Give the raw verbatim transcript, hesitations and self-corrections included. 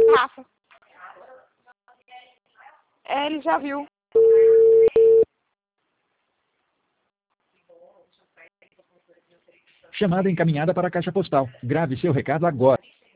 Rafa. É, ele já viu. Chamada encaminhada para a caixa postal. Grave seu recado agora.